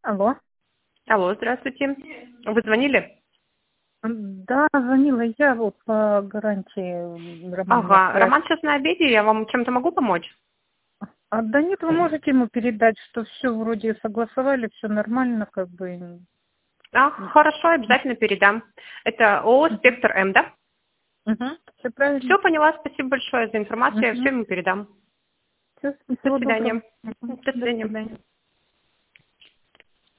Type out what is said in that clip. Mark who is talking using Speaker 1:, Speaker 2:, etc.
Speaker 1: Алло.
Speaker 2: Алло, здравствуйте. Вы звонили?
Speaker 1: Да, звонила я вот по гарантии Роман меня
Speaker 2: Ага.
Speaker 1: спрашивал.
Speaker 2: Роман сейчас на обеде, я вам чем-то могу помочь?
Speaker 1: Да нет, вы можете ему передать, что все вроде согласовали, все нормально, как бы.
Speaker 2: Хорошо, обязательно передам. Это ООО «Спектр М», да?
Speaker 1: Все правильно.
Speaker 2: Все поняла, спасибо большое за информацию, я все ему передам.
Speaker 1: Все,
Speaker 2: До
Speaker 1: всего доброго.
Speaker 2: свидания. До
Speaker 1: До
Speaker 2: свидания.
Speaker 1: свидания.